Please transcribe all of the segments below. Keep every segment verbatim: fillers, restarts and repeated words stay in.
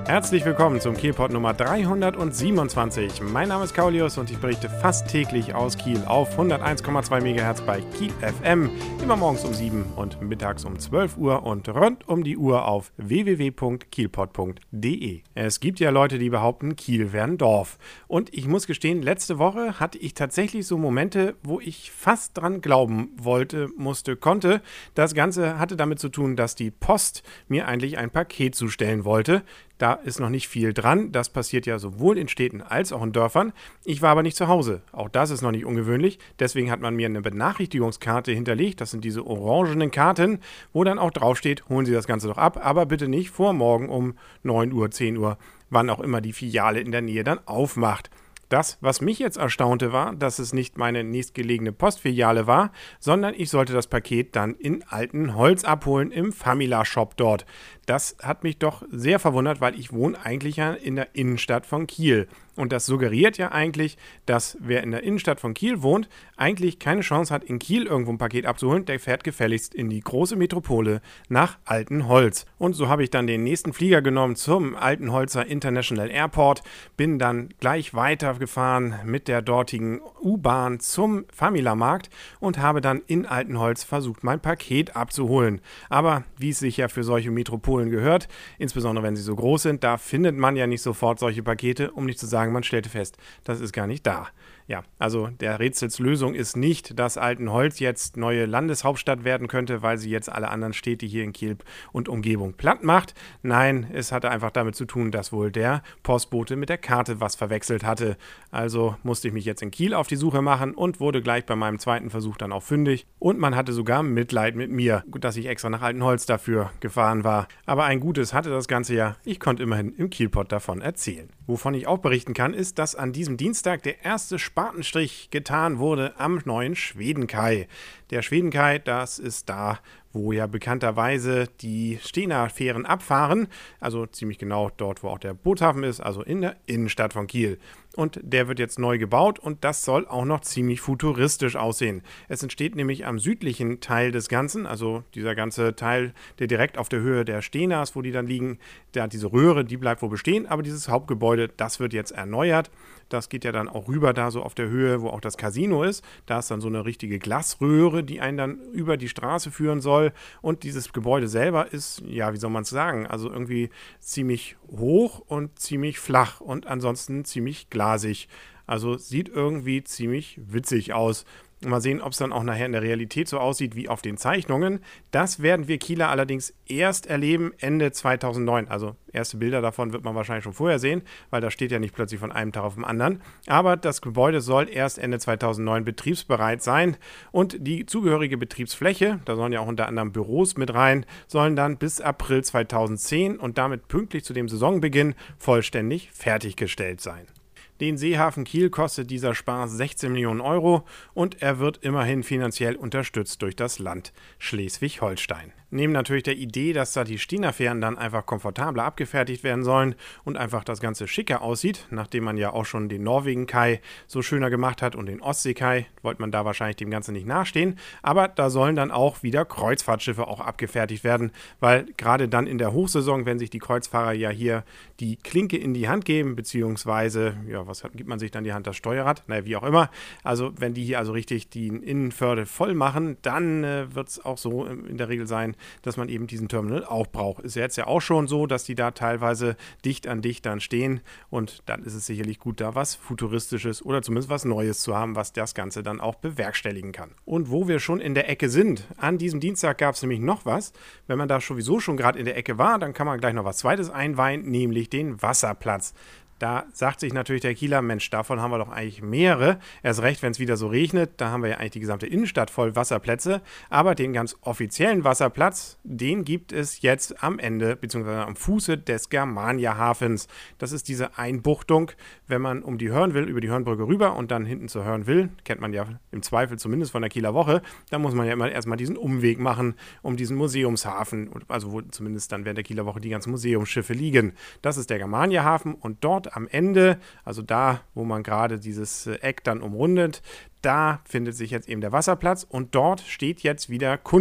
Herzlich willkommen zum Kielpot Nummer dreihundertsiebenundzwanzig. Mein Name ist Kaulius und ich berichte fast täglich aus Kiel auf hunderteins Komma zwei Megahertz bei Kiel F M, immer morgens um sieben und mittags um zwölf Uhr und rund um die Uhr auf w w w punkt kielpot punkt d e. Es gibt ja Leute, die behaupten, Kiel wäre ein Dorf. Und ich muss gestehen, letzte Woche hatte ich tatsächlich so Momente, wo ich fast dran glauben wollte, musste, konnte. Das Ganze hatte damit zu tun, dass die Post mir eigentlich ein Paket zustellen wollte. Da ist noch nicht viel dran. Das passiert ja sowohl in Städten als auch in Dörfern. Ich war aber nicht zu Hause. Auch das ist noch nicht ungewöhnlich. Deswegen hat man mir eine Benachrichtigungskarte hinterlegt. Das sind diese orangenen Karten, wo dann auch draufsteht, holen Sie das Ganze doch ab, aber bitte nicht vor morgen um neun Uhr, zehn Uhr, wann auch immer die Filiale in der Nähe dann aufmacht. Das, was mich jetzt erstaunte, war, dass es nicht meine nächstgelegene Postfiliale war, sondern ich sollte das Paket dann in Altenholz abholen im Famila-Shop dort. Das hat mich doch sehr verwundert, weil ich wohne eigentlich ja in der Innenstadt von Kiel. Und das suggeriert ja eigentlich, dass wer in der Innenstadt von Kiel wohnt, eigentlich keine Chance hat, in Kiel irgendwo ein Paket abzuholen. Der fährt gefälligst in die große Metropole nach Altenholz. Und so habe ich dann den nächsten Flieger genommen zum Altenholzer International Airport, bin dann gleich weitergefahren mit der dortigen U-Bahn zum Famila-Markt und habe dann in Altenholz versucht, mein Paket abzuholen. Aber wie es sich ja für solche Metropolen gehört, insbesondere wenn sie so groß sind, da findet man ja nicht sofort solche Pakete, um nicht zu sagen, man stellte fest, das ist gar nicht da. Ja, also der Rätselslösung ist nicht, dass Altenholz jetzt neue Landeshauptstadt werden könnte, weil sie jetzt alle anderen Städte hier in Kiel und Umgebung platt macht. Nein, es hatte einfach damit zu tun, dass wohl der Postbote mit der Karte was verwechselt hatte. Also musste ich mich jetzt in Kiel auf die Suche machen und wurde gleich bei meinem zweiten Versuch dann auch fündig. Und man hatte sogar Mitleid mit mir, dass ich extra nach Altenholz dafür gefahren war. Aber ein Gutes hatte das Ganze ja. Ich konnte immerhin im Kielpot davon erzählen. Wovon ich auch berichten kann, ist, dass an diesem Dienstag der erste Spatenstrich getan wurde am neuen Schwedenkai. Der Schwedenkai, das ist da, wo ja bekannterweise die Stena-Fähren abfahren, also ziemlich genau dort, wo auch der Bootshafen ist, also in der Innenstadt von Kiel. Und der wird jetzt neu gebaut und das soll auch noch ziemlich futuristisch aussehen. Es entsteht nämlich am südlichen Teil des Ganzen, also dieser ganze Teil, der direkt auf der Höhe der Stenas, wo die dann liegen, der, diese Röhre, die bleibt wohl bestehen, aber dieses Hauptgebäude, das wird jetzt erneuert. Das geht ja dann auch rüber da so auf der Höhe, wo auch das Casino ist. Da ist dann so eine richtige Glasröhre, die einen dann über die Straße führen soll. Und dieses Gebäude selber ist, ja, wie soll man es sagen, also irgendwie ziemlich hoch und ziemlich flach und ansonsten ziemlich glasig. Also sieht irgendwie ziemlich witzig aus. Mal sehen, ob es dann auch nachher in der Realität so aussieht wie auf den Zeichnungen. Das werden wir Kieler allerdings erst erleben Ende zweitausendneun. Also erste Bilder davon wird man wahrscheinlich schon vorher sehen, weil das steht ja nicht plötzlich von einem Tag auf den anderen. Aber das Gebäude soll erst Ende zweitausendneun betriebsbereit sein. Und die zugehörige Betriebsfläche, da sollen ja auch unter anderem Büros mit rein, sollen dann bis April zweitausendzehn und damit pünktlich zu dem Saisonbeginn vollständig fertiggestellt sein. Den Seehafen Kiel kostet dieser Spaß sechzehn Millionen Euro und er wird immerhin finanziell unterstützt durch das Land Schleswig-Holstein. Neben natürlich der Idee, dass da die Stena-Fähren dann einfach komfortabler abgefertigt werden sollen und einfach das Ganze schicker aussieht, nachdem man ja auch schon den Norwegen-Kai so schöner gemacht hat und den Ostsee-Kai, wollte man da wahrscheinlich dem Ganzen nicht nachstehen, aber da sollen dann auch wieder Kreuzfahrtschiffe auch abgefertigt werden, weil gerade dann in der Hochsaison, wenn sich die Kreuzfahrer ja hier die Klinke in die Hand geben, beziehungsweise, ja, was gibt man sich dann die Hand, das Steuerrad, naja, wie auch immer, also wenn die hier also richtig die Innenförde voll machen, dann äh, wird es auch so in der Regel sein, dass man eben diesen Terminal auch braucht. Ist ja jetzt ja auch schon so, dass die da teilweise dicht an dicht dann stehen und dann ist es sicherlich gut, da was Futuristisches oder zumindest was Neues zu haben, was das Ganze dann auch bewerkstelligen kann. Und wo wir schon in der Ecke sind, an diesem Dienstag gab es nämlich noch was. Wenn man da sowieso schon gerade in der Ecke war, dann kann man gleich noch was Zweites einweihen, nämlich den Wasserplatz. Da sagt sich natürlich der Kieler, Mensch, davon haben wir doch eigentlich mehrere. Erst recht, wenn es wieder so regnet, da haben wir ja eigentlich die gesamte Innenstadt voll Wasserplätze. Aber den ganz offiziellen Wasserplatz, den gibt es jetzt am Ende, beziehungsweise am Fuße des Germania-Hafens. Das ist diese Einbuchtung, wenn man um die Hörn will, über die Hörnbrücke rüber und dann hinten zur Hörn will, kennt man ja im Zweifel zumindest von der Kieler Woche, da muss man ja immer erstmal diesen Umweg machen, um diesen Museumshafen, also wo zumindest dann während der Kieler Woche die ganzen Museumsschiffe liegen. Das ist der Germania-Hafen und dort am Ende, also da, wo man gerade dieses Eck dann umrundet, da findet sich jetzt eben der Wasserplatz und dort steht jetzt wieder Kunst.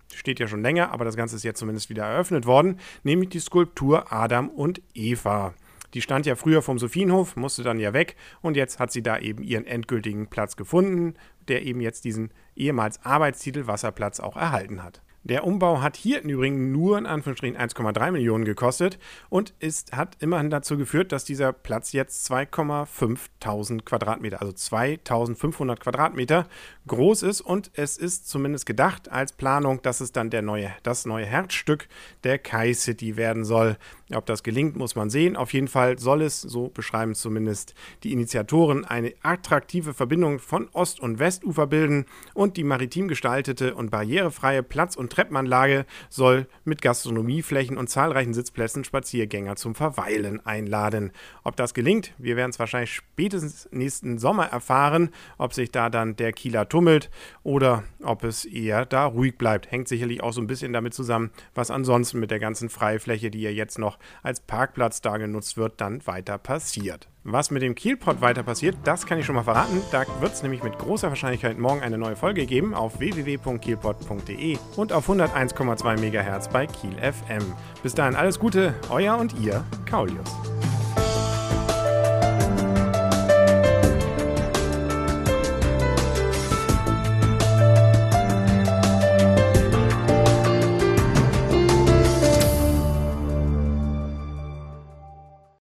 steht ja schon länger, aber das Ganze ist jetzt zumindest wieder eröffnet worden, nämlich die Skulptur Adam und Eva. Die stand ja früher vom Sophienhof, musste dann ja weg und jetzt hat sie da eben ihren endgültigen Platz gefunden, der eben jetzt diesen ehemals Arbeitstitel Wasserplatz auch erhalten hat. Der Umbau hat hier im Übrigen nur in Anführungsstrichen eins Komma drei Millionen gekostet und ist, hat immerhin dazu geführt, dass dieser Platz jetzt zweitausendfünfhundert Quadratmeter, also zweitausendfünfhundert Quadratmeter groß ist und es ist zumindest gedacht als Planung, dass es dann der neue, das neue Herzstück der Kai-City werden soll. Ob das gelingt, muss man sehen. Auf jeden Fall soll es, so beschreiben zumindest die Initiatoren, eine attraktive Verbindung von Ost- und Westufer bilden und die maritim gestaltete und barrierefreie Platz- und Treppenanlage soll mit Gastronomieflächen und zahlreichen Sitzplätzen Spaziergänger zum Verweilen einladen. Ob das gelingt, wir werden es wahrscheinlich spätestens nächsten Sommer erfahren, ob sich da dann der Kieler tummelt oder ob es eher da ruhig bleibt. Hängt sicherlich auch so ein bisschen damit zusammen, was ansonsten mit der ganzen Freifläche, die ja jetzt noch als Parkplatz da genutzt wird, dann weiter passiert. Was mit dem Kielpot weiter passiert, das kann ich schon mal verraten. Da wird es nämlich mit großer Wahrscheinlichkeit morgen eine neue Folge geben auf w w w punkt kielpot punkt d e und auf hunderteins Komma zwei Megahertz bei Kiel F M. Bis dahin alles Gute, euer und ihr, Kaulius.